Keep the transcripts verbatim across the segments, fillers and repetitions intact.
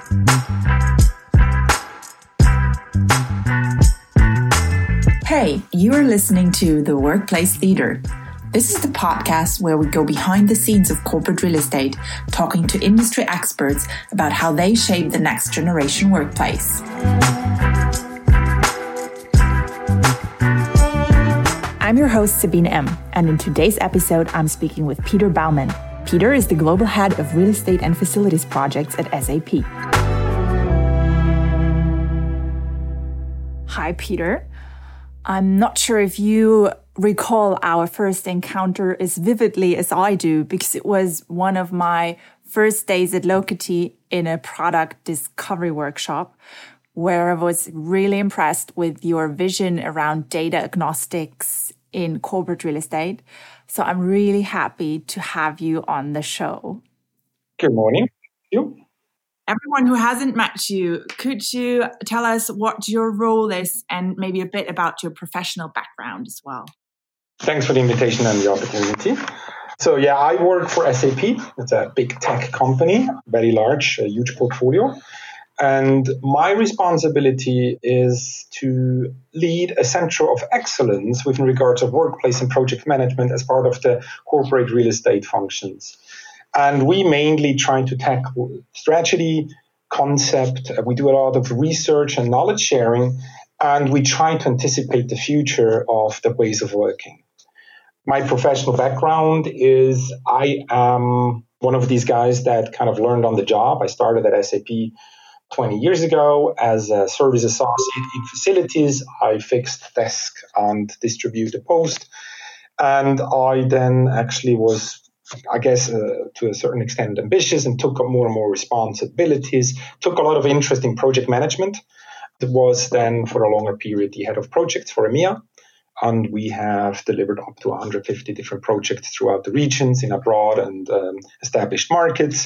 Hey, you are listening to The Workplace Leader. This is the podcast where we go behind the scenes of corporate real estate, talking to industry experts about how they shape the next generation workplace. I'm your host, Sabine M., and in today's episode, I'm speaking with Peter Baumann. Peter is the Global Head of Real Estate and Facilities Projects at S A P. Hi, Peter. I'm not sure if you recall our first encounter as vividly as I do, because it was one of my first days at Locity in a product discovery workshop, where I was really impressed with your vision around data agnostics in corporate real estate. So I'm really happy to have you on the show. Good morning. You? Everyone who hasn't met you, could you tell us what your role is and maybe a bit about your professional background as well? Thanks for the invitation and the opportunity. So yeah, I work for S A P. It's a big tech company, very large, a huge portfolio. And my responsibility is to lead a center of excellence with regards of workplace and project management as part of the corporate real estate functions. And we mainly try to tackle strategy, concept. We do a lot of research and knowledge sharing, and we try to anticipate the future of the ways of working. My professional background is I am one of these guys that kind of learned on the job. I started at S A P twenty years ago as a service associate in facilities. I fixed desk and distributed post. And I then actually was I guess, uh, to a certain extent, ambitious and took up more and more responsibilities, took a lot of interest in project management. It was then, for a longer period, the head of projects for EMEA. And we have delivered up to one hundred fifty different projects throughout the regions in abroad and um, established markets.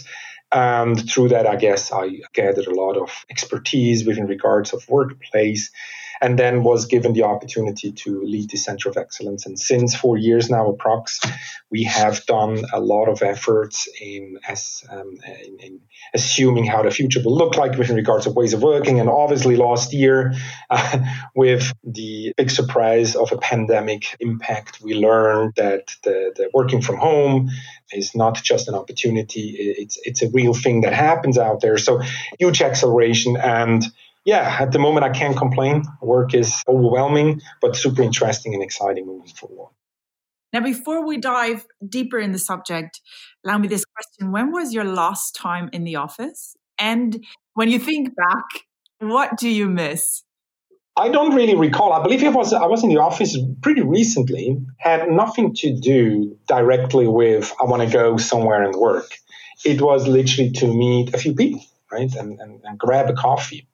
And through that, I guess, I gathered a lot of expertise within regards of workplace, and then was given the opportunity to lead the Center of Excellence. And since four years now, approx, we have done a lot of efforts in, as, um, in, in assuming how the future will look like with regards of ways of working. And obviously last year, uh, with the big surprise of a pandemic impact, we learned that the, the working from home is not just an opportunity. It's, it's a real thing that happens out there. So huge acceleration. And yeah, at the moment, I can't complain. Work is overwhelming, but super interesting and exciting moving forward. Now, before we dive deeper in the subject, allow me this question. When was your last time in the office? And when you think back, what do you miss? I don't really recall. I believe it was I was in the office pretty recently. Had nothing to do directly with I want to go somewhere and work. It was literally to meet a few people, right, and, and, and grab a coffee.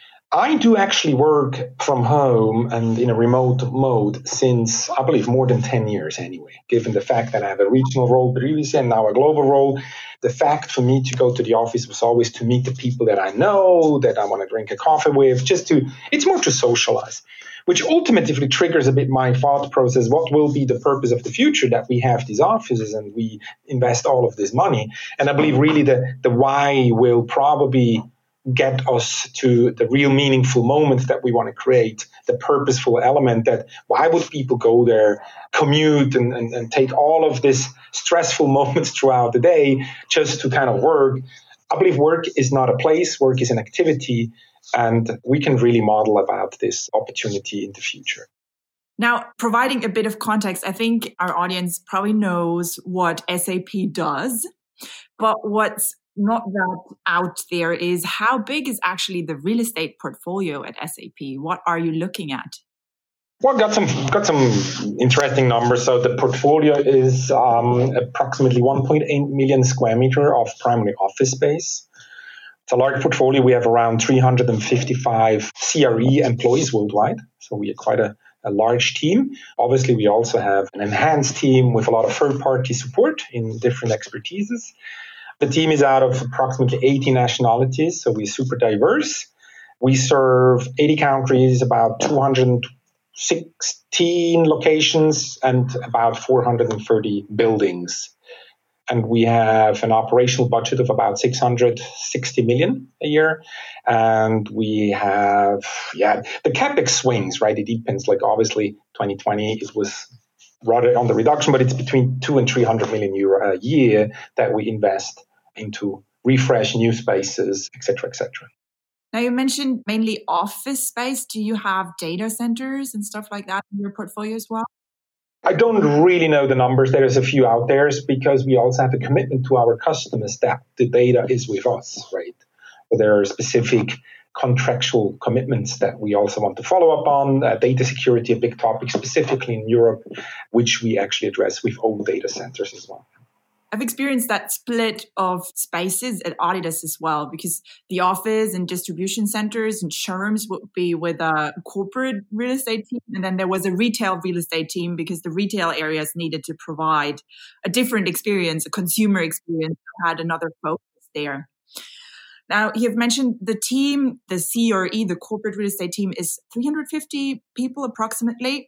I do actually work from home and in a remote mode since, I believe, more than ten years anyway, given the fact that I have a regional role previously and now a global role. The fact for me to go to the office was always to meet the people that I know, that I want to drink a coffee with, just to, it's more to socialize, which ultimately triggers a bit my thought process. What will be the purpose of the future that we have these offices and we invest all of this money? And I believe really the, the why will probably get us to the real meaningful moments that we want to create, the purposeful element that why would people go there, commute and, and, and take all of this stressful moments throughout the day just to kind of work. I believe work is not a place, work is an activity, and we can really model about this opportunity in the future. Now, providing a bit of context, I think our audience probably knows what S A P does, but what's not that out there is how big is actually the real estate portfolio at S A P? What are you looking at? Well, got some got some interesting numbers. So the portfolio is um, approximately one point eight million square meter of primary office space. It's a large portfolio. We have around three hundred fifty-five C R E employees worldwide. So we are quite a, a large team. Obviously, we also have an enhanced team with a lot of third-party support in different expertises. The team is out of approximately eighty nationalities, so we're super diverse. We serve eighty countries, about two hundred sixteen locations, and about four hundred thirty buildings. And we have an operational budget of about six hundred sixty million a year. And we have, yeah, the CapEx swings, right? It depends. Like obviously twenty twenty, it was rather on the reduction, but it's between two and three hundred million euro a year that we invest into refresh, new spaces, et cetera, et cetera. Now you mentioned mainly office space. Do you have data centers and stuff like that in your portfolio as well? I don't really know the numbers. There's a few out there because we also have a commitment to our customers that the data is with us, right? So there are specific contractual commitments that we also want to follow up on. Uh, data security, a big topic specifically in Europe, which we actually address with own data centers as well. I've experienced that split of spaces at Adidas as well, because the office and distribution centers and showrooms would be with a corporate real estate team. And then there was a retail real estate team because the retail areas needed to provide a different experience, a consumer experience, had another focus there. Now, you've mentioned the team, the C R E, the corporate real estate team is three hundred fifty people approximately.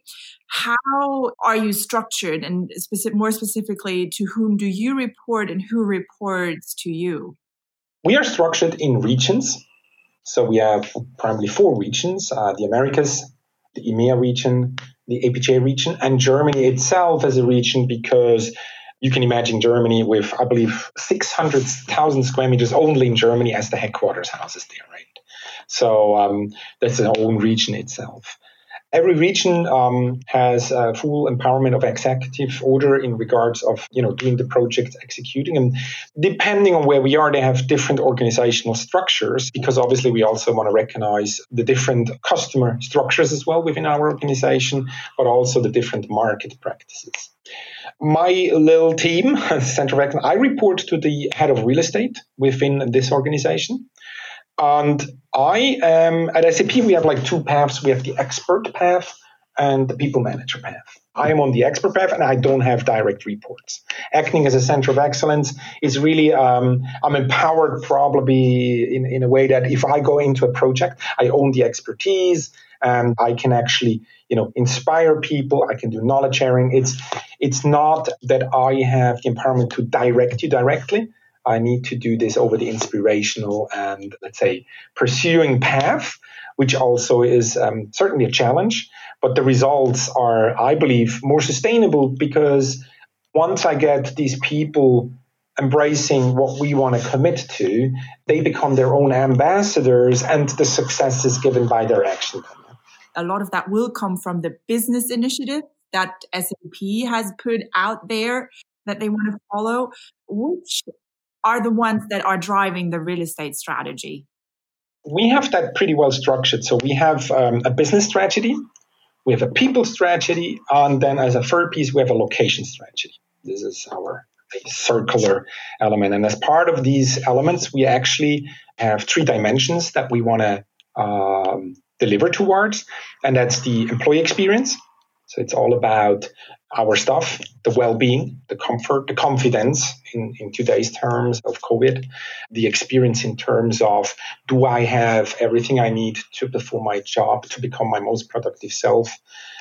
How are you structured, and specific, more specifically, to whom do you report and who reports to you? We are structured in regions. So we have primarily four regions, uh, the Americas, the E M E A region, the A P J region, and Germany itself as a region, because you can imagine Germany with, I believe, six hundred thousand square meters only in Germany as the headquarters houses there, right? So um, that's an own region itself. Every region um, has a full empowerment of executive order in regards of, you know, doing the project, executing. And depending on where we are, they have different organizational structures, because obviously we also want to recognize the different customer structures as well within our organization, but also the different market practices. My little team, Center of Excellence, I report to the head of real estate within this organization. And I am at S A P, we have like two paths. We have the expert path and the people manager path. I am on the expert path and I don't have direct reports. Acting as a center of excellence is really, um, I'm empowered probably in, in a way that if I go into a project, I own the expertise and I can actually, you know, inspire people. I can do knowledge sharing. It's, it's not that I have the empowerment to direct you directly. I need to do this over the inspirational and, let's say, pursuing path, which also is um, certainly a challenge. But the results are, I believe, more sustainable, because once I get these people embracing what we want to commit to, they become their own ambassadors and the success is given by their action. A lot of that will come from the business initiative that S A P has put out there that they want to follow. Which are the ones that are driving the real estate strategy? We have that pretty well structured. So we have um, a business strategy, we have a people strategy, and then as a third piece, we have a location strategy. This is our circular element. And as part of these elements, we actually have three dimensions that we want to um, deliver towards. And that's the employee experience. So it's all about our stuff, the well-being, the comfort, the confidence in, in today's terms of COVID, the experience in terms of, do I have everything I need to perform my job, to become my most productive self,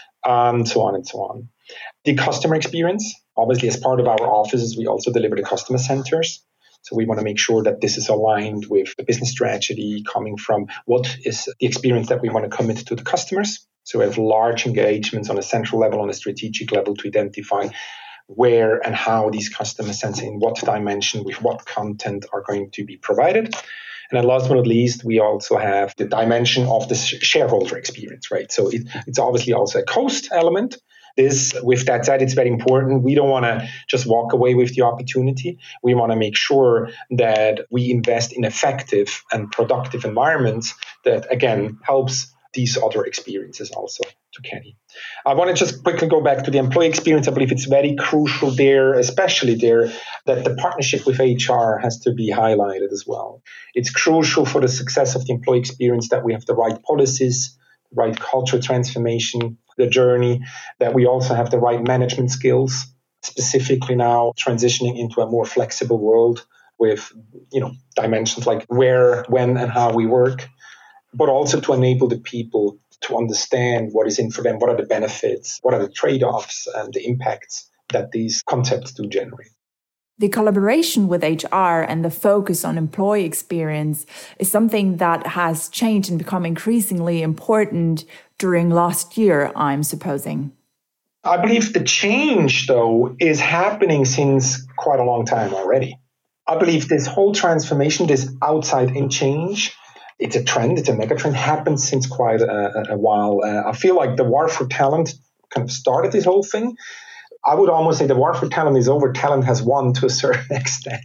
and so on and so on. The customer experience, obviously as part of our offices, we also deliver the customer centers. So we want to make sure that this is aligned with the business strategy coming from what is the experience that we want to commit to the customers. So we have large engagements on a central level, on a strategic level, to identify where and how these customer centers, in what dimension, with what content are going to be provided. And then last but not least, we also have the dimension of the shareholder experience, right? So it, it's obviously also a cost element. This, with that said, it's very important. We don't want to just walk away with the opportunity. We want to make sure that we invest in effective and productive environments that, again, helps these other experiences also to carry. I want to just quickly go back to the employee experience. I believe it's very crucial there, especially there, that the partnership with H R has to be highlighted as well. It's crucial for the success of the employee experience that we have the right policies, the right culture transformation, the journey, that we also have the right management skills, specifically now transitioning into a more flexible world with, you know, dimensions like where, when, and how we work, but also to enable the people to understand what is in for them, what are the benefits, what are the trade-offs and the impacts that these concepts do generate. The collaboration with H R and the focus on employee experience is something that has changed and become increasingly important during last year, I'm supposing. I believe the change, though, is happening since quite a long time already. I believe this whole transformation, this outside-in change, it's a trend, it's a mega trend, happens since quite a, a while. Uh, I feel like the war for talent kind of started this whole thing. I would almost say the war for talent is over. Talent has won to a certain extent.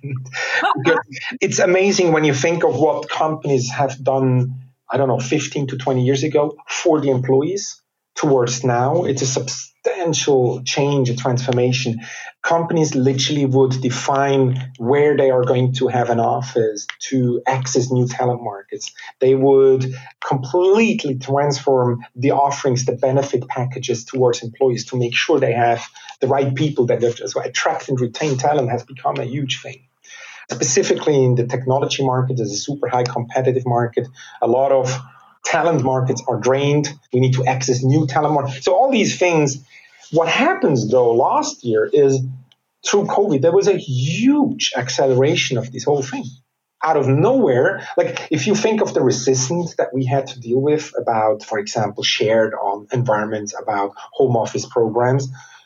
It's amazing when you think of what companies have done, I don't know, fifteen to twenty years ago for the employees towards now. It's a substantial change, a transformation. Companies literally would define where they are going to have an office to access new talent markets. They would completely transform the offerings, the benefit packages towards employees to make sure they have the right people that they're so attract and retain talent has become a huge thing. Specifically in the technology market, it's a super high competitive market. A lot of talent markets are drained. We need to access new talent markets. So all these things. What happens, though, last year is through COVID, there was a huge acceleration of this whole thing. Out of nowhere, like if you think of the resistance that we had to deal with about, for example, shared on environments, about home office programs,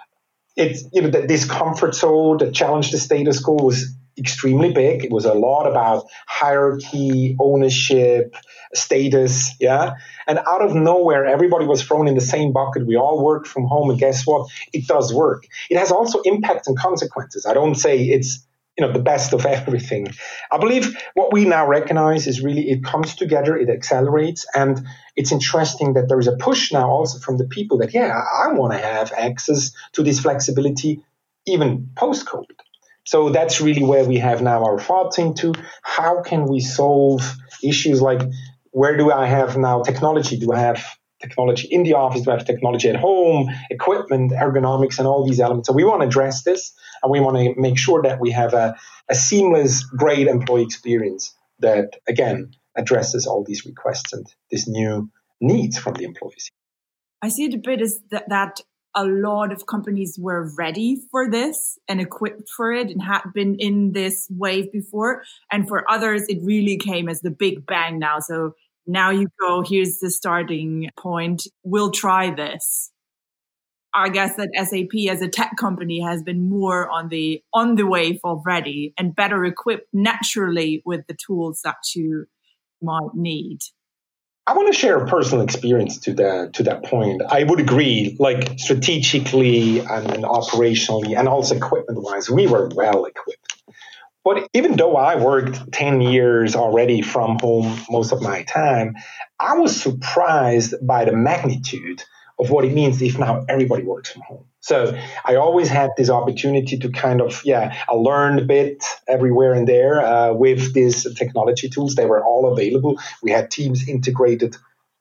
it's, you know, the discomfort zone that challenged the status quo was extremely big. It was a lot about hierarchy, ownership, status, yeah. And out of nowhere, everybody was thrown in the same bucket. We all work from home, and guess what? It does work. It has also impacts and consequences. I don't say it's, you know, the best of everything. I believe what we now recognize is really it comes together, it accelerates, and it's interesting that there is a push now also from the people that, yeah, I want to have access to this flexibility even post-COVID. So that's really where we have now our thoughts into how can we solve issues like where do I have now technology? Do I have technology in the office? Do I have technology at home, equipment, ergonomics, and all these elements? So we want to address this, and we want to make sure that we have a, a seamless, great employee experience that, again, addresses all these requests and these new needs from the employees. I see it a bit as that, that a lot of companies were ready for this and equipped for it and had been in this wave before. And for others, it really came as the big bang now. So now you go, here's the starting point. We'll try this. I guess that S A P as a tech company has been more on the on the wave already and better equipped naturally with the tools that you might need. I want to share a personal experience to that to that point. I would agree, like strategically and, and operationally and also equipment-wise, we were well equipped. But even though I worked ten years already from home most of my time, I was surprised by the magnitude of what it means if now everybody works from home. So I always had this opportunity to kind of, yeah, I learned a bit everywhere and there uh, with these technology tools. They were all available. We had Teams integrated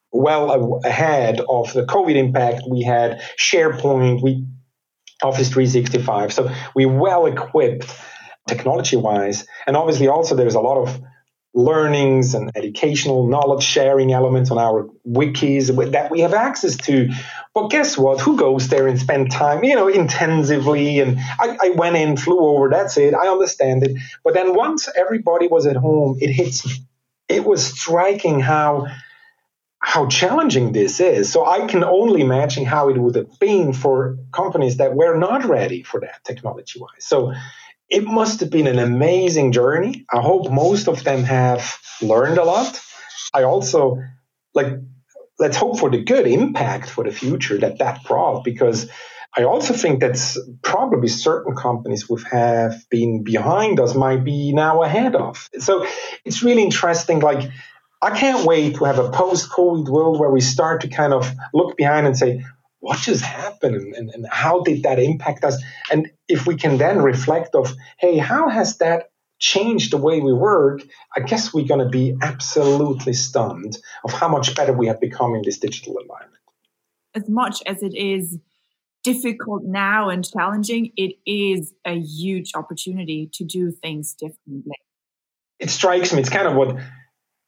well ahead of the COVID impact. We had SharePoint, we Office three sixty-five. So we well equipped technology-wise. And obviously also there's a lot of learnings and educational knowledge sharing elements on our wikis that we have access to. But guess what? Who goes there and spend time, you know, intensively? And I, I went in, flew over, that's it. I understand it. But then once everybody was at home, it hits me. It was striking how how challenging this is. So I can only imagine how it would have been for companies that were not ready for that technology-wise. So it must have been an amazing journey. I hope most of them have learned a lot. I also, like, let's hope for the good impact for the future that that brought, because I also think that's probably certain companies who have been behind us might be now ahead of. So it's really interesting. Like, I can't wait to have a post-COVID world where we start to kind of look behind and say, what just happened and, and, and how did that impact us? And if we can then reflect of, hey, how has that changed the way we work? I guess we're going to be absolutely stunned of how much better we have become in this digital environment. As much as it is difficult now and challenging, it is a huge opportunity to do things differently. It strikes me. It's kind of what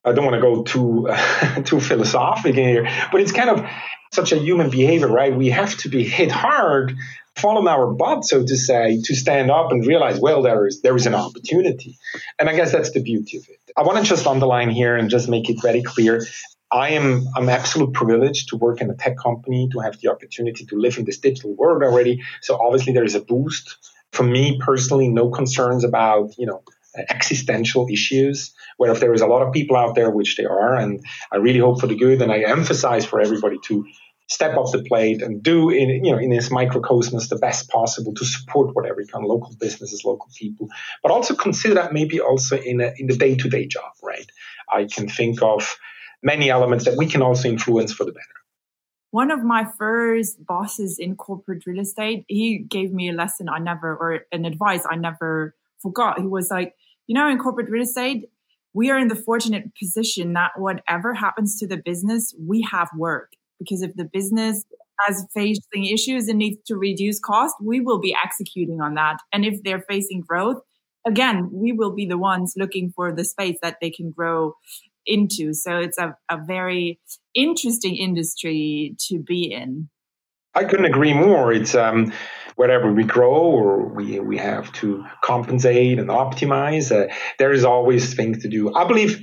I don't want to go too uh, too philosophical here, but it's kind of such a human behavior, right? We have to be hit hard, fall on our butt, so to say, to stand up and realize, well, there is there is an opportunity. And I guess that's the beauty of it. I want to just underline here and just make it very clear. I am I'm absolute privileged to work in a tech company, to have the opportunity to live in this digital world already. So obviously there is a boost. For me personally, no concerns about, you know, existential issues, where if there is a lot of people out there, which there are, and I really hope for the good, and I emphasize for everybody to step up the plate and do in, you know, in this microcosmos the best possible to support whatever you can, local businesses, local people, but also consider that maybe also in a, in the day-to-day job, right? I can think of many elements that we can also influence for the better. One of my first bosses in corporate real estate, he gave me a lesson I never, or an advice I never forgot. He was like, you know, in corporate real estate, we are in the fortunate position that whatever happens to the business, we have work. Because if the business has facing issues and needs to reduce cost, we will be executing on that. And if they're facing growth, again, we will be the ones looking for the space that they can grow into. So it's a, a very interesting industry to be in. I couldn't agree more. It's um, wherever we grow or we we have to compensate and optimize, uh, there is always things to do. I believe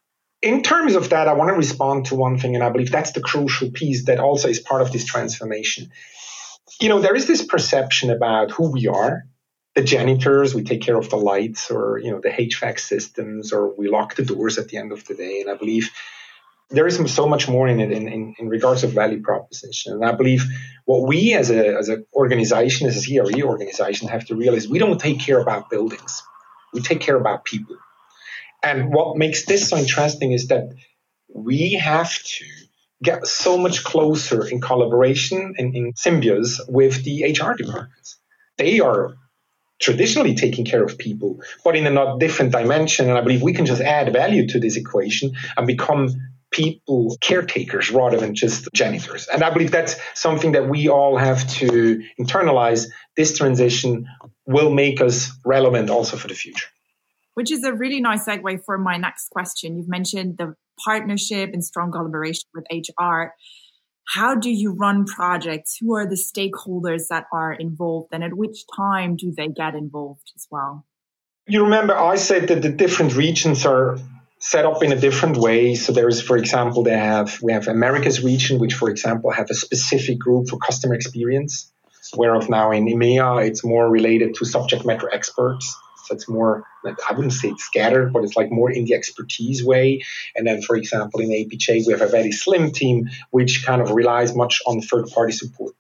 in terms of that, I want to respond to one thing, and I believe that's the crucial piece that also is part of this transformation. You know, there is this perception about who we are. The janitors, we take care of the lights, or, you know, the H V A C systems, or we lock the doors at the end of the day. And I believe there is so much more in it in, in, in regards of value proposition. And I believe what we as a as an organization, as a C R E organization, have to realize, we don't take care about buildings. We take care about people. And what makes this so interesting is that we have to get so much closer in collaboration and in symbiosis with the H R departments. They are traditionally taking care of people, but in a not different dimension. And I believe we can just add value to this equation and become people caretakers rather than just janitors. And I believe that's something that we all have to internalize. This transition will make us relevant also for the future. Which is a really nice segue for my next question. You've mentioned the partnership and strong collaboration with H R. How do you run projects? Who are the stakeholders that are involved, and at which time do they get involved as well? You remember I said that the different regions are set up in a different way. So there is, for example, they have we have Americas region, which, for example, have a specific group for customer experience, whereof now in EMEA, it's more related to subject matter experts. So it's more, I wouldn't say it's scattered, but it's like more in the expertise way. And then, for example, in A P J, we have a very slim team, which kind of relies much on third-party support.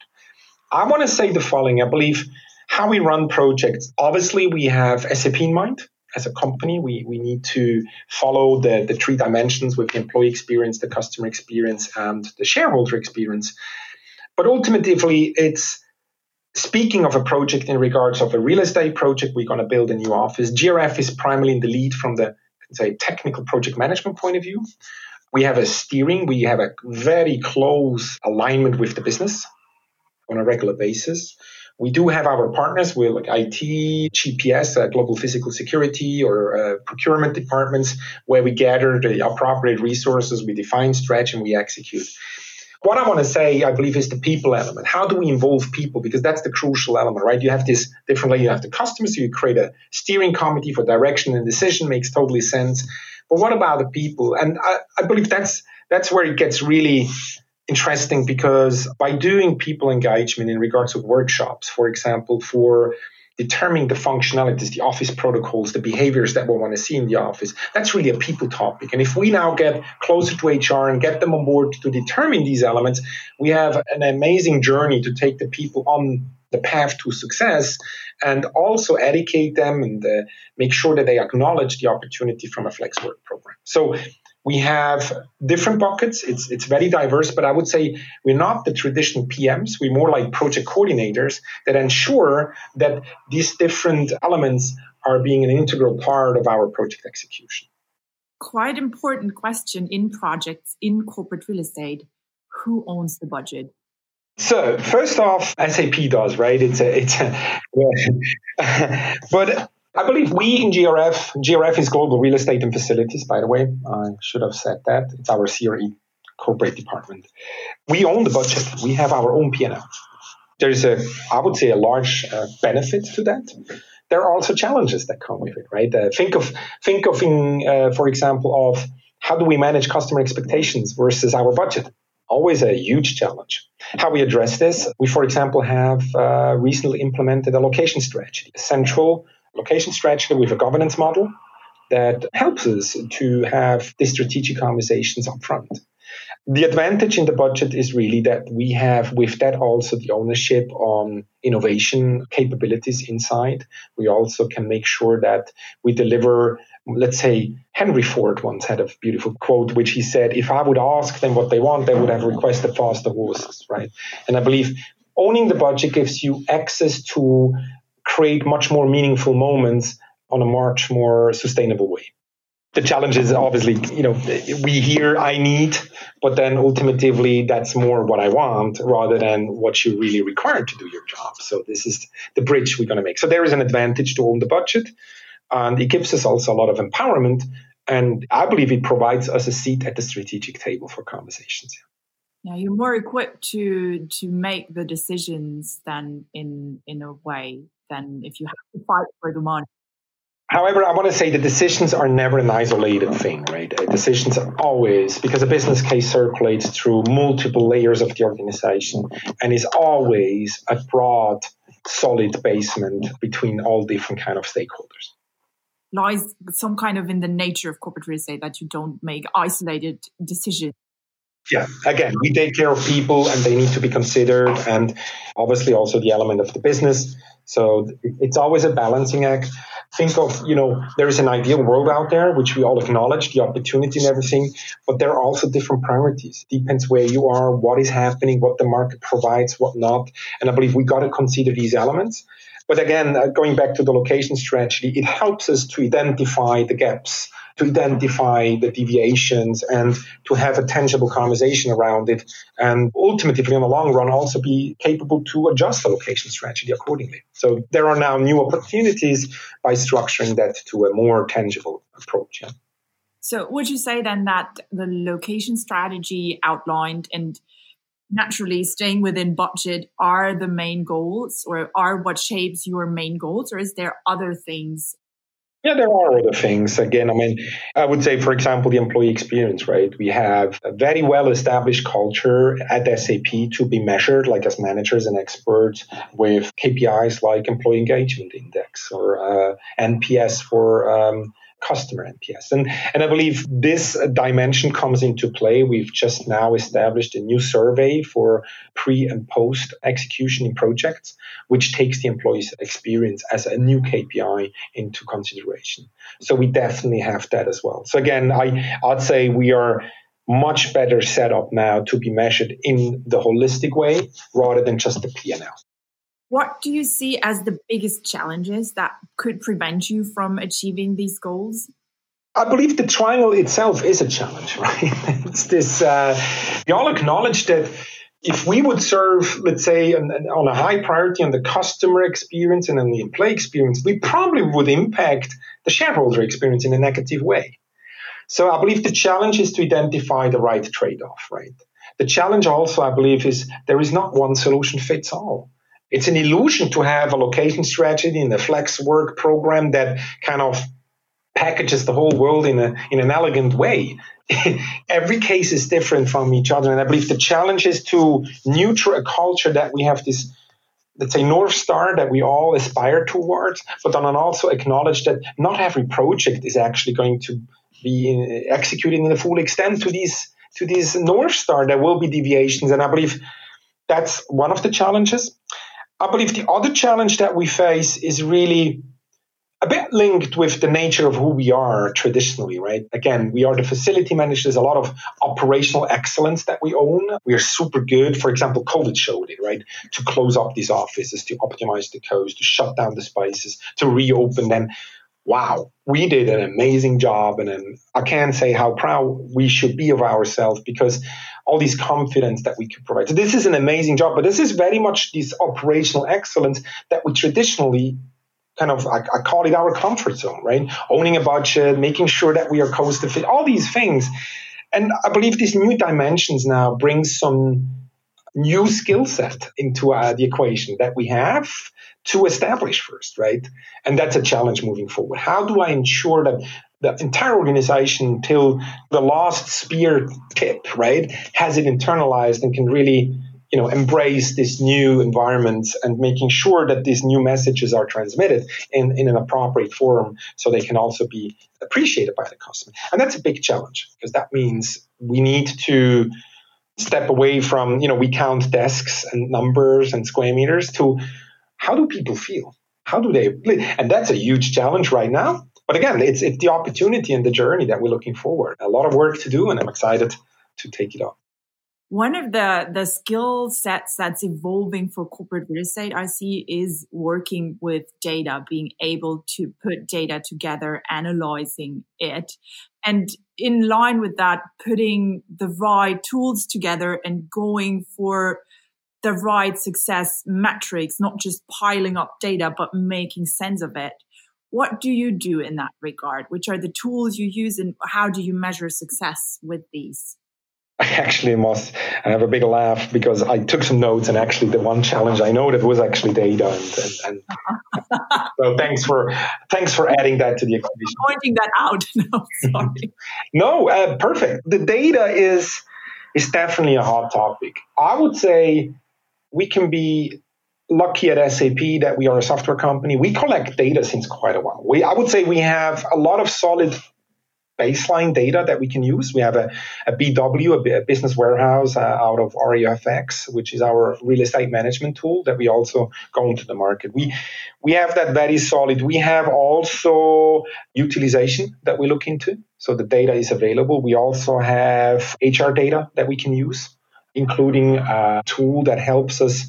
I want to say the following. I believe how we run projects, obviously, we have S A P in mind. As a company, we, we need to follow the, the three dimensions with the employee experience, the customer experience, and the shareholder experience. But ultimately, it's speaking of a project in regards of a real estate project, we're going to build a new office. G R F is primarily in the lead from the, say, technical project management point of view. We have a steering. We have a very close alignment with the business on a regular basis. We do have our partners with like I T, G P S, uh, Global Physical Security, or uh, procurement departments, where we gather the appropriate resources, we define, stretch, and we execute. What I want to say, I believe, is the people element. How do we involve people? Because that's the crucial element, right? You have this differently. You have the customers. So you create a steering committee for direction and decision. Makes totally sense. But what about the people? And I, I believe that's that's where it gets really interesting, because by doing people engagement in regards of workshops, for example, for determining the functionalities, the office protocols, the behaviors that we want to see in the office, that's really a people topic. And if we now get closer to H R and get them on board to determine these elements, we have an amazing journey to take the people on the path to success, and also educate them and uh, make sure that they acknowledge the opportunity from a flex work program. So we have different buckets. It's it's very diverse, but I would say we're not the traditional P Ms. We're more like project coordinators that ensure that these different elements are being an integral part of our project execution. Quite important question in projects in corporate real estate. Who owns the budget? So first off, S A P does, right? It's a, it's a, but I believe we in G R F, G R F is Global Real Estate and Facilities, by the way. I should have said that. It's our C R E corporate department. We own the budget. We have our own P and L. There's a, I would say, a large uh, benefit to that. There are also challenges that come with it, right? Uh, think of, think of, in, uh, for example, of how do we manage customer expectations versus our budget? Always a huge challenge. How we address this? We, for example, have uh, recently implemented a location strategy, a central location strategy with a governance model that helps us to have these strategic conversations up front. The advantage in the budget is really that we have with that also the ownership on innovation capabilities inside. We also can make sure that we deliver, let's say, Henry Ford once had a beautiful quote, which he said, if I would ask them what they want, they would have requested faster horses, right? And I believe owning the budget gives you access to create much more meaningful moments on a much more sustainable way. The challenge is obviously, you know, we hear I need, but then ultimately that's more what I want rather than what you're really required to do your job. So this is the bridge we're going to make. So there is an advantage to own the budget, and it gives us also a lot of empowerment. And I believe it provides us a seat at the strategic table for conversations. Yeah, you're more equipped to to make the decisions than in in a way than if you have to fight for the money. However, I want to say the decisions are never an isolated thing, right? Uh, decisions are always, because a business case circulates through multiple layers of the organization and is always a broad, solid basement between all different kind of stakeholders. Lies some kind of in the nature of corporate real estate that you don't make isolated decisions. Yeah, again, we take care of people and they need to be considered, and obviously also the element of the business. So it's always a balancing act. Think of, you know, there is an ideal world out there, which we all acknowledge, the opportunity and everything, but there are also different priorities. Depends where you are, what is happening, what the market provides, what not. And I believe we got to consider these elements. But again, uh, going back to the location strategy, it helps us to identify the gaps, to identify the deviations, and to have a tangible conversation around it. And ultimately, in the long run, also be capable to adjust the location strategy accordingly. So there are now new opportunities by structuring that to a more tangible approach. Yeah. So would you say then that the location strategy outlined and naturally staying within budget are the main goals, or are what shapes your main goals, or is there other things? Yeah, there are other things. Again, I mean, I would say, for example, the employee experience, right? We have a very well-established culture at S A P to be measured, like as managers and experts, with K P Is like Employee Engagement Index or uh, N P S for um, customer N P S. And, and I believe this dimension comes into play. We've just now established a new survey for pre and post execution in projects, which takes the employee's experience as a new K P I into consideration. So we definitely have that as well. So again, I, I'd say we are much better set up now to be measured in the holistic way rather than just the P and L. What do you see as the biggest challenges that could prevent you from achieving these goals? I believe the triangle itself is a challenge, right? It's this, uh, we all acknowledge that if we would serve, let's say, on, on a high priority on the customer experience and on the employee experience, we probably would impact the shareholder experience in a negative way. So I believe the challenge is to identify the right trade-off, right? The challenge also, I believe, is there is not one solution fits all. It's an illusion to have a location strategy in a flex work program that kind of packages the whole world in a in an elegant way. Every case is different from each other. And I believe the challenge is to nurture a culture that we have this, let's say, North Star that we all aspire towards, but then also acknowledge that not every project is actually going to be in, executed in the full extent to these to these North Star. There will be deviations. And I believe that's one of the challenges. I believe the other challenge that we face is really a bit linked with the nature of who we are traditionally, right? Again, we are the facility managers. There's a lot of operational excellence that we own. We are super good. For example, COVID showed it, right? To close up these offices, to optimize the codes, to shut down the spaces, to reopen them. Wow, we did an amazing job. And then I can't say how proud we should be of ourselves because all this confidence that we could provide. So this is an amazing job, but this is very much this operational excellence that we traditionally kind of, I, I call it our comfort zone, right? Owning a budget, making sure that we are cost efficient, all these things. And I believe these new dimensions now bring some new skill set into uh, the equation that we have to establish first, right? And that's a challenge moving forward. How do I ensure that the entire organization, till the last spear tip, right, has it internalized and can really, you know, embrace this new environment and making sure that these new messages are transmitted in, in an appropriate form so they can also be appreciated by the customer. And that's a big challenge, because that means we need to step away from, you know, we count desks and numbers and square meters to how do people feel? How do they live? And that's a huge challenge right now. But again, it's it's the opportunity and the journey that we're looking forward. A lot of work to do, and I'm excited to take it on. One of the, the skill sets that's evolving for corporate real estate, I see, is working with data, being able to put data together, analyzing it. And in line with that, putting the right tools together and going for the right success metrics, not just piling up data, but making sense of it. What do you do in that regard? Which are the tools you use, and how do you measure success with these? I actually must have a big laugh because I took some notes, and actually the one challenge I noted was actually data. And, and, and so thanks for thanks for adding that to the equation. Pointing that out. No, sorry. no, uh, perfect. The data is is definitely a hot topic. I would say we can be lucky at S A P that we are a software company. We collect data since quite a while. We, I would say we have a lot of solid baseline data that we can use. We have a, a B W, a, a business warehouse uh, out of R E F X, which is our real estate management tool that we also go into the market. We we have that very solid. We have also utilization that we look into. So the data is available. We also have H R data that we can use, including a tool that helps us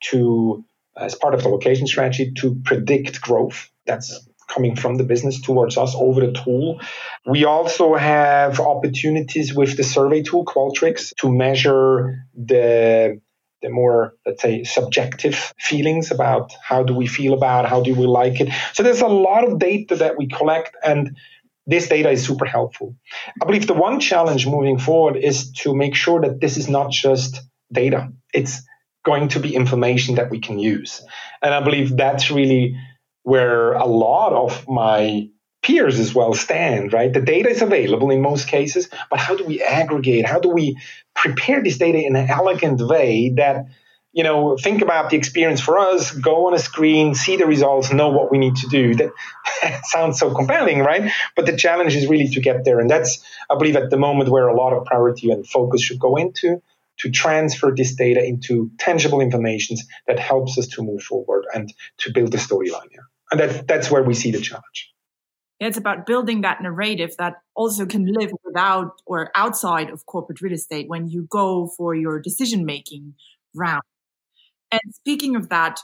to, as part of the location strategy, to predict growth. That's coming from the business towards us over the tool. We also have opportunities with the survey tool, Qualtrics, to measure the the more, let's say, subjective feelings about how do we feel about, how do we like it. So there's a lot of data that we collect, and this data is super helpful. I believe the one challenge moving forward is to make sure that this is not just data. It's going to be information that we can use. And I believe that's really where a lot of my peers as well stand, right? The data is available in most cases, but how do we aggregate? How do we prepare this data in an elegant way that, you know, think about the experience for us, go on a screen, see the results, know what we need to do. That, that sounds so compelling, right? But the challenge is really to get there. And that's, I believe, at the moment where a lot of priority and focus should go into, to transfer this data into tangible information that helps us to move forward and to build a storyline here. And that, that's where we see the challenge. It's about building that narrative that also can live without or outside of corporate real estate when you go for your decision-making round. And speaking of that,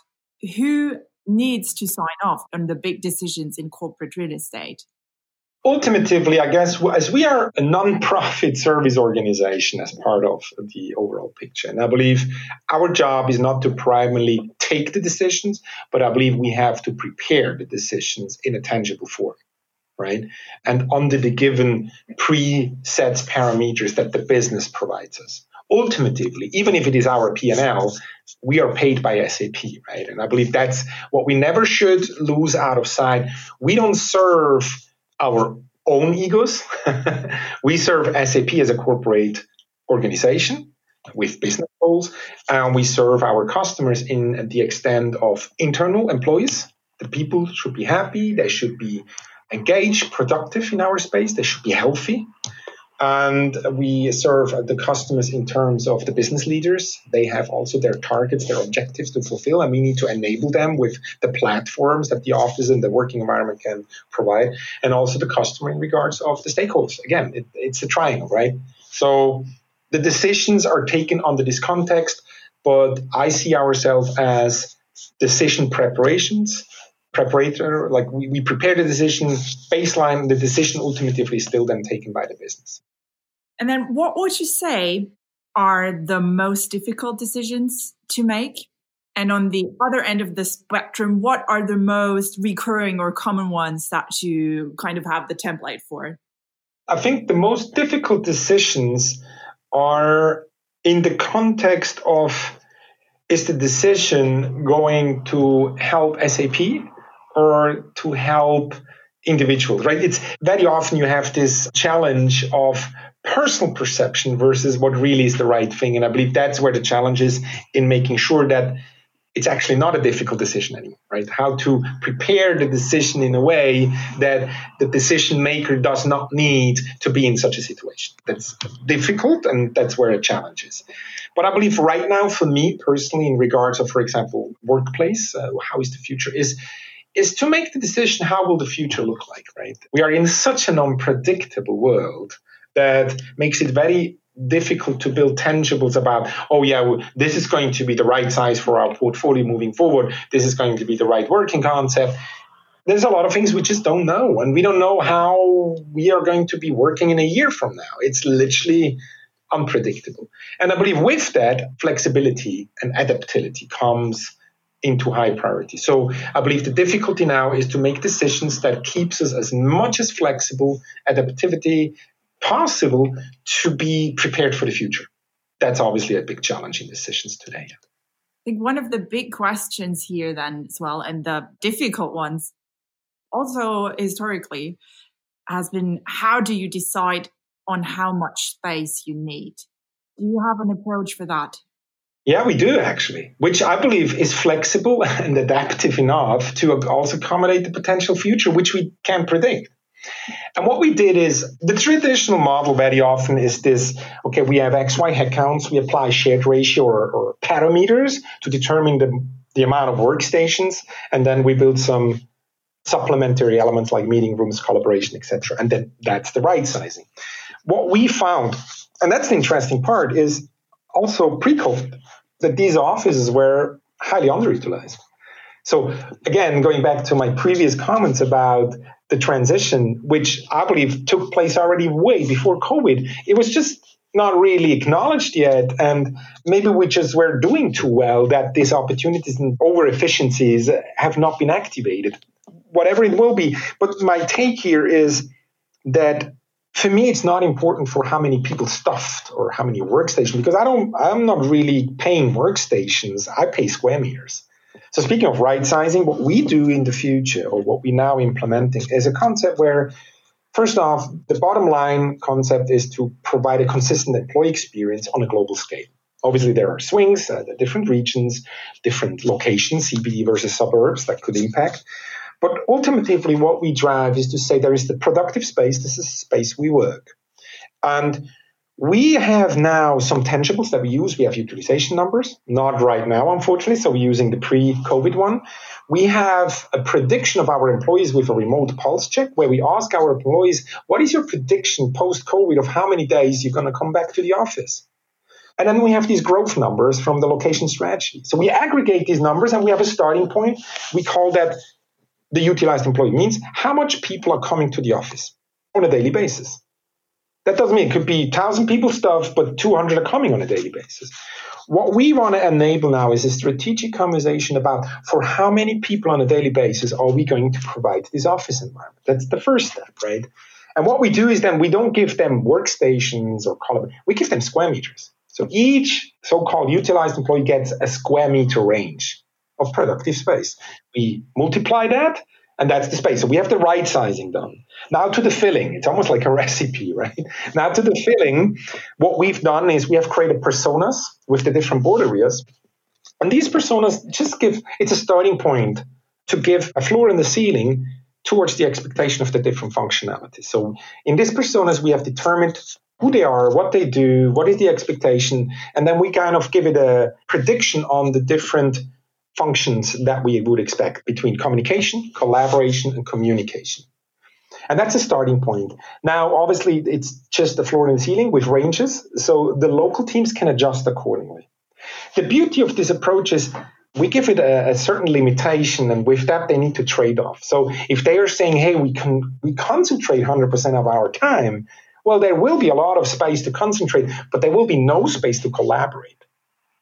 who needs to sign off on the big decisions in corporate real estate? Ultimately, I guess, as we are a non-profit service organization as part of the overall picture, and I believe our job is not to primarily take the decisions, but I believe we have to prepare the decisions in a tangible form, right? And under the given preset parameters that the business provides us. Ultimately, even if it is our P and L, we are paid by S A P, right? And I believe that's what we never should lose out of sight. We don't serve our own egos. We serve S A P as a corporate organization with business goals, and we serve our customers in the extent of internal employees. The people should be happy, they should be engaged, productive in our space, they should be healthy. And we serve the customers in terms of the business leaders. They have also their targets, their objectives to fulfill, and we need to enable them with the platforms that the office and the working environment can provide, and also the customer in regards of the stakeholders. Again, it, it's a triangle, right? So the decisions are taken under this context, but I see ourselves as decision preparations, preparator, like we, we prepare the decision baseline, the decision ultimately is still then taken by the business. And then what would you say are the most difficult decisions to make? And on the other end of the spectrum, what are the most recurring or common ones that you kind of have the template for? I think the most difficult decisions are in the context of, is the decision going to help S A P or to help individuals, right? It's very often you have this challenge of personal perception versus what really is the right thing. And I believe that's where the challenge is in making sure that it's actually not a difficult decision anymore, right? How to prepare the decision in a way that the decision maker does not need to be in such a situation. That's difficult, and that's where a challenge is. But I believe right now, for me personally, in regards of, for example, workplace, uh, how is the future, is is to make the decision, how will the future look like, right? We are in such an unpredictable world that makes it very difficult to build tangibles about, oh yeah, this is going to be the right size for our portfolio moving forward. This is going to be the right working concept. There's a lot of things we just don't know. And we don't know how we are going to be working in a year from now. It's literally unpredictable. And I believe with that, flexibility and adaptability comes into high priority. So I believe the difficulty now is to make decisions that keeps us as much as flexible, adaptivity possible to be prepared for the future. That's obviously a big challenge in decisions today. I think one of the big questions here then as well, and the difficult ones also historically, has been, how do you decide on how much space you need? Do you have an approach for that? Yeah, we do actually, which I believe is flexible and adaptive enough to also accommodate the potential future, which we can't predict. And what we did is, the traditional model very often is this, okay, we have X Y headcounts, we apply shared ratio or, or parameters to determine the, the amount of workstations, and then we build some supplementary elements like meeting rooms, collaboration, et cetera. And then that's the right sizing. What we found, and that's the interesting part, is also pre-COVID, that these offices were highly underutilized. So again, going back to my previous comments about the transition, which I believe took place already way before COVID, it was just not really acknowledged yet. And maybe we just were doing too well that these opportunities and over efficiencies have not been activated, whatever it will be. But my take here is that for me, it's not important for how many people stuffed or how many workstations, because I don't, I'm not really paying workstations. I pay square meters. So speaking of right sizing, what we do in the future, or what we now implementing, is a concept where, first off, the bottom line concept is to provide a consistent employee experience on a global scale. Obviously, there are swings, uh, the different regions, different locations, C B D versus suburbs that could impact. But ultimately, what we drive is to say there is the productive space. This is the space we work. And we have now some tangibles that we use. We have utilization numbers, not right now, unfortunately. So we're using the pre-COVID one. We have a prediction of our employees with a remote pulse check, where we ask our employees, what is your prediction post-COVID of how many days you're going to come back to the office? And then we have these growth numbers from the location strategy. So we aggregate these numbers and we have a starting point. We call that the utilized employee, means how much people are coming to the office on a daily basis. That doesn't mean it could be one thousand people stuff, but two hundred are coming on a daily basis. What we want to enable now is a strategic conversation about for how many people on a daily basis are we going to provide this office environment. That's the first step, right? And what we do is then we don't give them workstations or column, we give them square meters. So each so-called utilized employee gets a square meter range of productive space. We multiply that, and that's the space. So we have the right sizing done. Now to the filling. It's almost like a recipe, right? Now to the filling, what we've done is we have created personas with the different board areas. And these personas just give, it's a starting point to give a floor and the ceiling towards the expectation of the different functionalities. So in these personas, we have determined who they are, what they do, what is the expectation, and then we kind of give it a prediction on the different functions that we would expect between communication, collaboration, and communication. And that's a starting point. Now, obviously, it's just the floor and the ceiling with ranges, so the local teams can adjust accordingly. The beauty of this approach is we give it a, a certain limitation, and with that, they need to trade off. So if they are saying, hey, we can we concentrate one hundred percent of our time, well, there will be a lot of space to concentrate, but there will be no space to collaborate.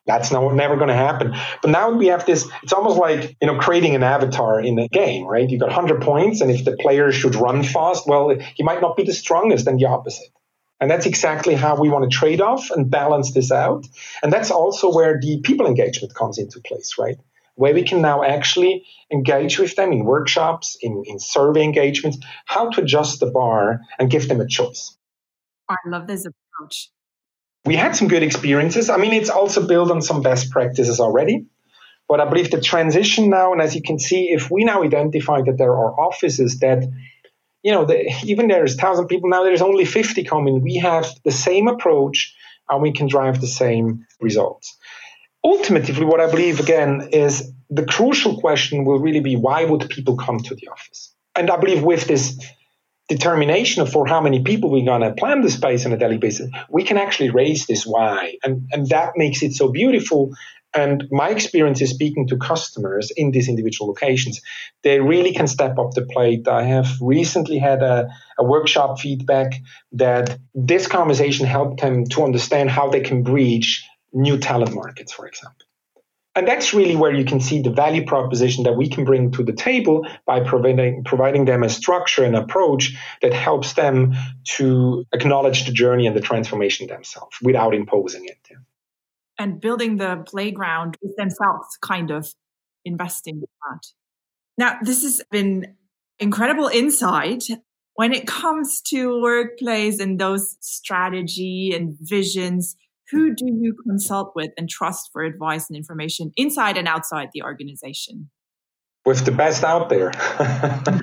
That's no, never going to happen. But now we have this, it's almost like, you know, creating an avatar in a game, right? You've got one hundred points, and if the player should run fast, well, he might not be the strongest, and the opposite. And that's exactly how we want to trade off and balance this out. And that's also where the people engagement comes into place, right? Where we can now actually engage with them in workshops, in, in survey engagements, how to adjust the bar and give them a choice. I love this approach. We had some good experiences. I mean, it's also built on some best practices already. But I believe the transition now, and as you can see, if we now identify that there are offices that, you know, the, even there's one thousand people now, there's only fifty coming. We have the same approach and we can drive the same results. Ultimately, what I believe, again, is the crucial question will really be, why would people come to the office? And I believe with this determination for how many people we're going to plan the space on a daily basis, we can actually raise this why. And, and that makes it so beautiful. And my experience is speaking to customers in these individual locations. They really can step up the plate. I have recently had a, a workshop feedback that this conversation helped them to understand how they can breach new talent markets, for example. And that's really where you can see the value proposition that we can bring to the table by providing, providing them a structure and approach that helps them to acknowledge the journey and the transformation themselves without imposing it. And building the playground with themselves, kind of investing in that. Now, this has been incredible insight. When it comes to workplace and those strategy and visions, who do you consult with and trust for advice and information inside and outside the organization? With the best out there. I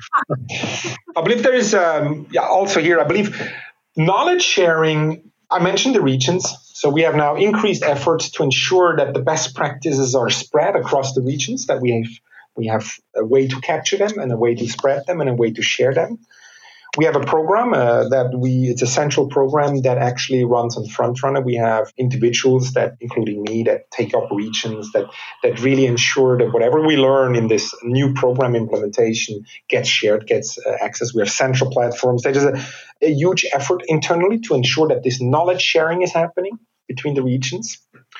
believe there is um, yeah, also here, I believe knowledge sharing, I mentioned the regions. So we have now increased efforts to ensure that the best practices are spread across the regions, that we have, we have a way to capture them and a way to spread them and a way to share them. We have a program uh, that we, it's a central program that actually runs on FrontRunner. We have individuals that, including me, that take up regions, that, that really ensure that whatever we learn in this new program implementation gets shared, gets uh, access. We have central platforms. There is a, a huge effort internally to ensure that this knowledge sharing is happening between the regions.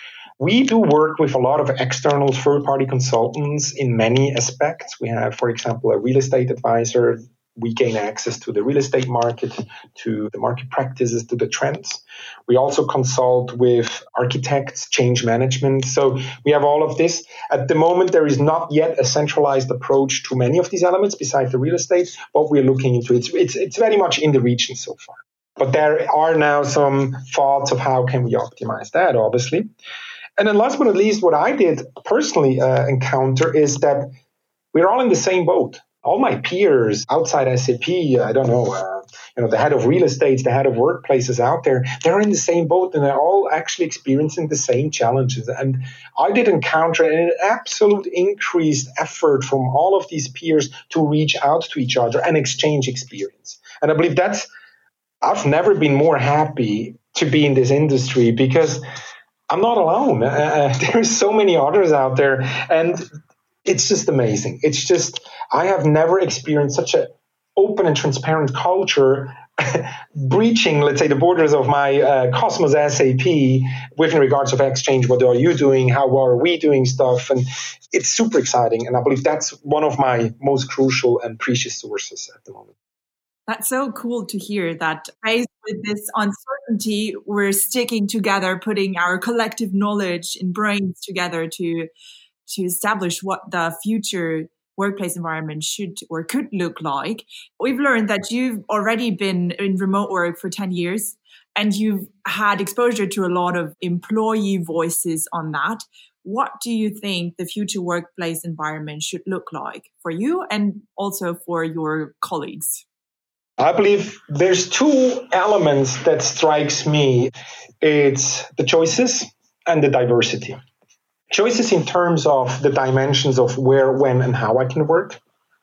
We do work with a lot of external third-party consultants in many aspects. We have, for example, a real estate advisor. We gain access to the real estate market, to the market practices, to the trends. We also consult with architects, change management. So we have all of this. At the moment, there is not yet a centralized approach to many of these elements besides the real estate, but we're looking into it. It's, it's, it's very much in the region so far. But there are now some thoughts of how can we optimize that, obviously. And then last but not least, what I did personally uh, encounter is that we're all in the same boat. All my peers outside S A P, I don't know, uh, you know, the head of real estate, the head of workplaces out there, they're in the same boat and they're all actually experiencing the same challenges. And I did encounter an absolute increased effort from all of these peers to reach out to each other and exchange experience. And I believe that's, I've never been more happy to be in this industry because I'm not alone. Uh, there's so many others out there, and it's just amazing. It's just, I have never experienced such an open and transparent culture breaching, let's say, the borders of my uh, Cosmos S A P with regards of exchange. What are you doing? How are we doing stuff? And it's super exciting. And I believe that's one of my most crucial and precious sources at the moment. That's so cool to hear that faced with this uncertainty, we're sticking together, putting our collective knowledge and brains together to to establish what the future workplace environment should or could look like. We've learned that you've already been in remote work for ten years and you've had exposure to a lot of employee voices on that. What do you think the future workplace environment should look like for you and also for your colleagues? I believe there's two elements that strikes me. It's the choices and the diversity. Choices in terms of the dimensions of where, when, and how I can work.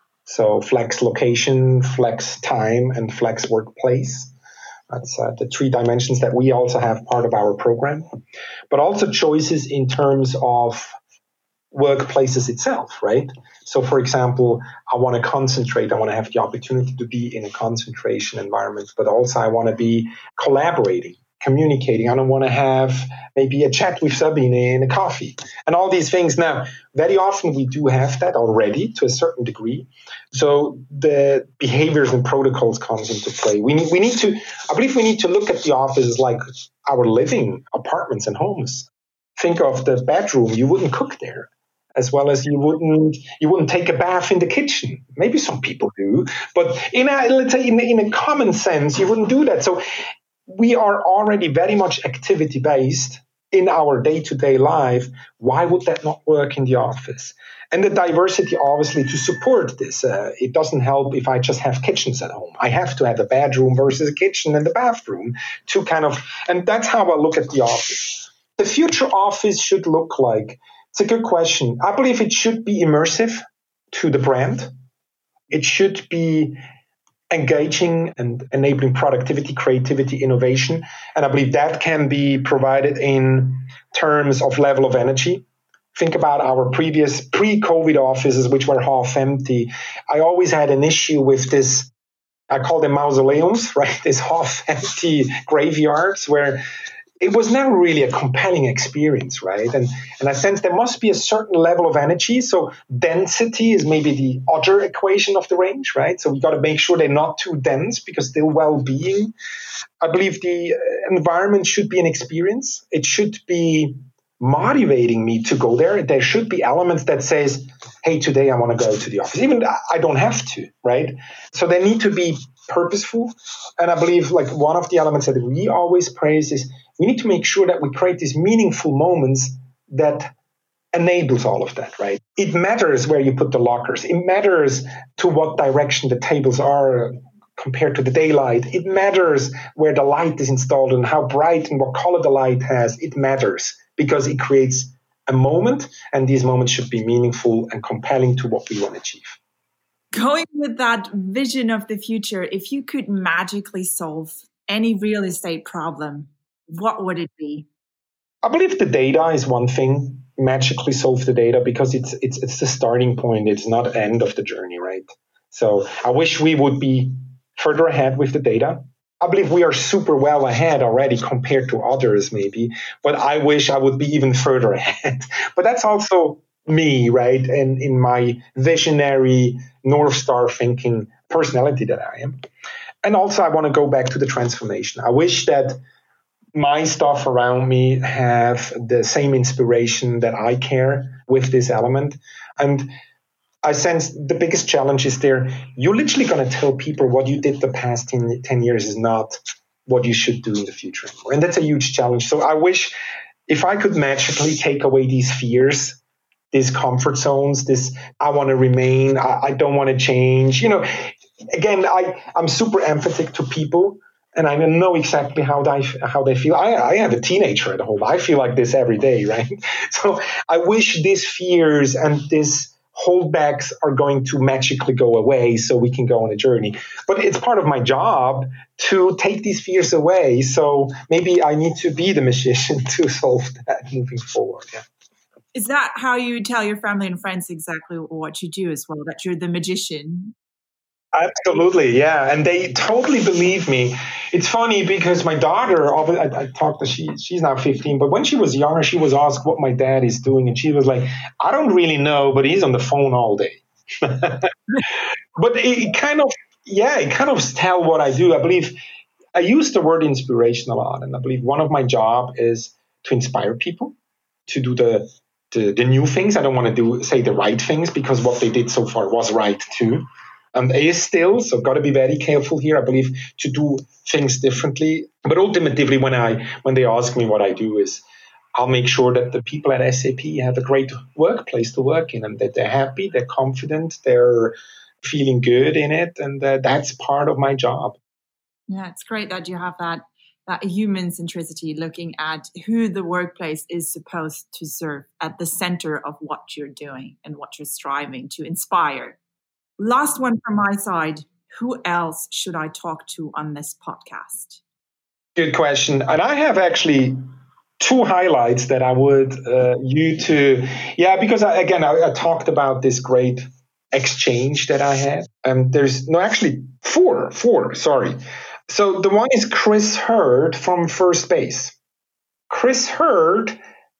So flex location, flex time, and flex workplace. That's uh, the three dimensions that we also have part of our program. But also choices in terms of workplaces itself, right? So, for example, I want to concentrate. I want to have the opportunity to be in a concentration environment, but also I want to be collaborating. communicating. I don't want to have maybe a chat with Sabine in a coffee and all these things. Now, very often we do have that already to a certain degree. So the behaviors and protocols comes into play. We need, we need to, I believe we need to look at the office like our living apartments and homes. Think of the bedroom. You wouldn't cook there, as well as you wouldn't you wouldn't take a bath in the kitchen. Maybe some people do, but in a let's say in, in a common sense, you wouldn't do that. So we are already very much activity based in our day-to-day life. Why would that not work in the office? And the diversity, obviously, to support this. Uh, it doesn't help if I just have kitchens at home. I have to have a bedroom versus a kitchen and the bathroom to kind of, and that's how I look at the office. The future office should look like, it's a good question. I believe it should be immersive to the brand. It should be engaging and enabling productivity, creativity, innovation. And I believe that can be provided in terms of level of energy. Think about our previous pre-COVID offices, which were half empty. I always had an issue with this, I call them mausoleums, right? These half empty graveyards where it was never really a compelling experience, right? And and I sense there must be a certain level of energy. So density is maybe the other equation of the range, right? So we got to make sure they're not too dense because still well-being. I believe the environment should be an experience. It should be motivating me to go there. There should be elements that says, hey, today I want to go to the office. Even I don't have to, right? So they need to be purposeful. And I believe like one of the elements that we always praise is we need to make sure that we create these meaningful moments that enables all of that, right? It matters where you put the lockers. It matters to what direction the tables are compared to the daylight. It matters where the light is installed and how bright and what color the light has. It matters because it creates a moment, and these moments should be meaningful and compelling to what we want to achieve. Going with that vision of the future, if you could magically solve any real estate problem, what would it be? I believe the data is one thing. Magically solve the data because it's it's it's the starting point. It's not the end of the journey, right? So I wish we would be further ahead with the data. I believe we are super well ahead already compared to others, maybe. But I wish I would be even further ahead. But that's also me, right? And in my visionary North Star thinking personality that I am. And also I want to go back to the transformation. I wish that my stuff around me have the same inspiration that I care with this element. And I sense the biggest challenge is there. You're literally going to tell people what you did the past ten, ten years is not what you should do in the future anymore. And that's a huge challenge. So I wish if I could magically take away these fears, these comfort zones, this I want to remain, I, I don't want to change. You know, again, I, I'm super empathic to people. And I know exactly how they how they feel. I, I have a teenager at home. I feel like this every day, right? So I wish these fears and these holdbacks are going to magically go away so we can go on a journey. But it's part of my job to take these fears away. So maybe I need to be the magician to solve that moving forward. Yeah. Is that how you tell your family and friends exactly what you do as well, that you're the magician? Absolutely, yeah, and they totally believe me. It's funny because my daughter, I, I talked to she, she's now fifteen, but when she was younger, she was asked what my dad is doing, and she was like, "I don't really know, but he's on the phone all day." But it kind of, yeah, it kind of tell what I do. I believe I use the word inspiration a lot, and I believe one of my job is to inspire people to do the the, the new things. I don't want to do say the right things because what they did so far was right too. And is still, so got to be very careful here, I believe, to do things differently. But ultimately, when I when they ask me what I do is I'll make sure that the people at S A P have a great workplace to work in and that they're happy, they're confident, they're feeling good in it. And uh, that's part of my job. Yeah, it's great that you have that, that human centricity, looking at who the workplace is supposed to serve at the center of what you're doing and what you're striving to inspire. Last one from my side. Who else should I talk to on this podcast? Good question. And I have actually two highlights that I would uh, you to, yeah, because I, again, I, I talked about this great exchange that I had. And there's no, actually four, four, sorry. So the one is Chris Hurd from First Base. Chris Hurd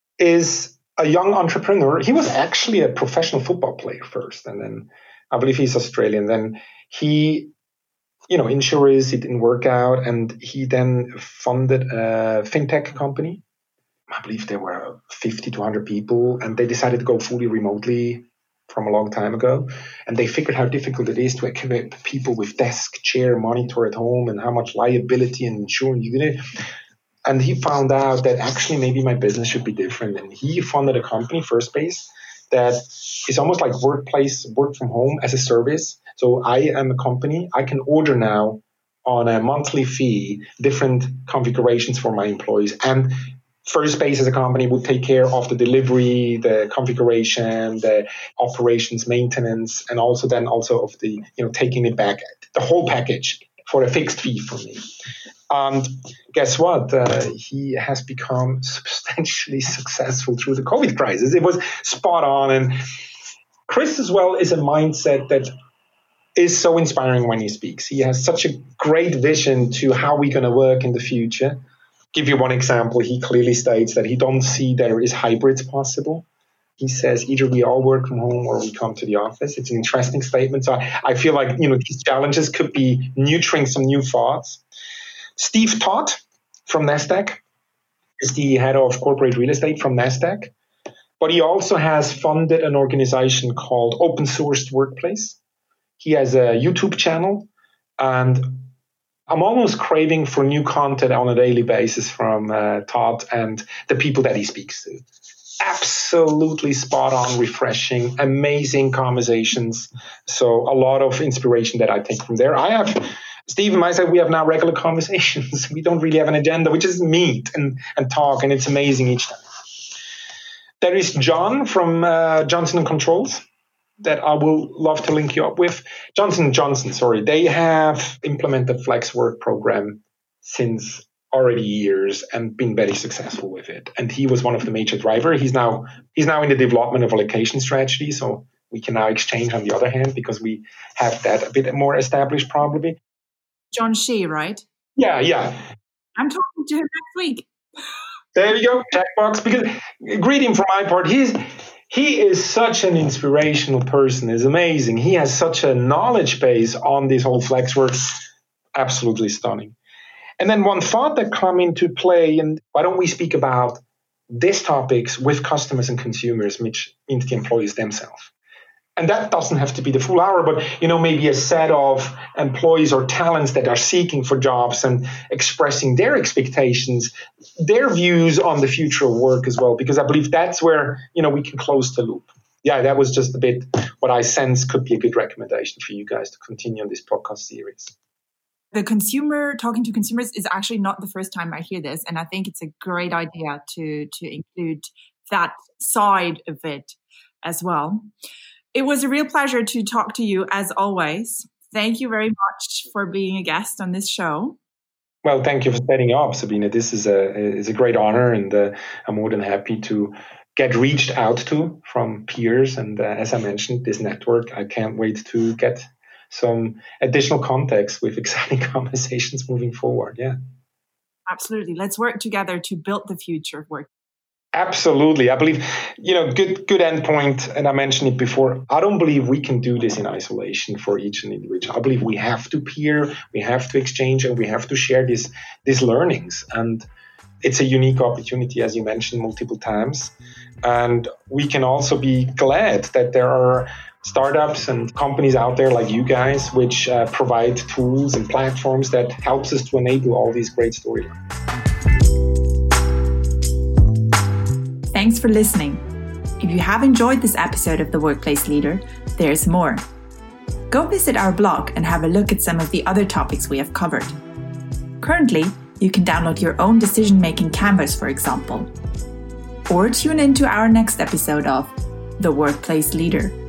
is a young entrepreneur. He was actually a professional football player first, and then I believe he's Australian. Then he, you know, insurance, it didn't work out, and he then funded a fintech company. I believe there were fifty to one hundred people, and they decided to go fully remotely from a long time ago. And they figured how difficult it is to equip people with desk, chair, monitor at home, and how much liability and insurance you need. And he found out that actually maybe my business should be different. And he funded a company, First Base, that is almost like workplace, work from home as a service. So I am a company. I can order now on a monthly fee different configurations for my employees. And First Base as a company would take care of the delivery, the configuration, the operations, maintenance, and also then also of the, you know, taking it back, the whole package for a fixed fee for me. And guess what? Uh, he has become substantially successful through the COVID crisis. It was spot on. And Chris as well is a mindset that is so inspiring when he speaks. He has such a great vision to how we're going to work in the future. Give you one example. He clearly states that he don't see there is hybrids possible. He says either we all work from home or we come to the office. It's an interesting statement. So I, I feel like, you know, these challenges could be nurturing some new thoughts. Steve Todd from NASDAQ is the head of corporate real estate from NASDAQ. But he also has funded an organization called Open Sourced Workplace. He has a YouTube channel, and I'm almost craving for new content on a daily basis from uh, Todd and the people that he speaks to. Absolutely spot on, refreshing, amazing conversations. So a lot of inspiration that I take from there. I have, Steve and myself, we have now regular conversations. We don't really have an agenda. We just meet and, and talk, and it's amazing each time. There is John from uh, Johnson and Controls that I will love to link you up with. Johnson and Johnson, sorry, they have implemented Flex Work program since already years and been very successful with it. And he was one of the major drivers. He's now he's now in the development of a location strategy, so we can now exchange on the other hand because we have that a bit more established probably. John Shea, right? Yeah, yeah. I'm talking to him next week. There you go, checkbox. Because greeting from my part, he's he is such an inspirational person. It's amazing. He has such a knowledge base on this whole flex work. Absolutely stunning. And then one thought that come into play, and why don't we speak about these topics with customers and consumers, which means the employees themselves. And that doesn't have to be the full hour, but, you know, maybe a set of employees or talents that are seeking for jobs and expressing their expectations, their views on the future of work as well, because I believe that's where, you know, we can close the loop. Yeah, that was just a bit what I sense could be a good recommendation for you guys to continue on this podcast series. The consumer, talking to consumers is actually not the first time I hear this. And I think it's a great idea to, to include that side of it as well. It was a real pleasure to talk to you as always. Thank you very much for being a guest on this show. Well, thank you for setting up, Sabine. This is a is a great honor, and uh, I'm more than happy to get reached out to from peers. And uh, as I mentioned, this network, I can't wait to get some additional context with exciting conversations moving forward. Yeah, absolutely. Let's work together to build the future of work. Absolutely. I believe, you know, good good endpoint, and I mentioned it before, I don't believe we can do this in isolation for each individual. I believe we have to peer, we have to exchange, and we have to share these these learnings. And it's a unique opportunity, as you mentioned multiple times. And we can also be glad that there are startups and companies out there like you guys, which uh, provide tools and platforms that helps us to enable all these great storylines. Thanks for listening. If you have enjoyed this episode of The Workplace Leader, there's more. Go visit our blog and have a look at some of the other topics we have covered. Currently, you can download your own decision-making canvas, for example. Or tune into our next episode of The Workplace Leader.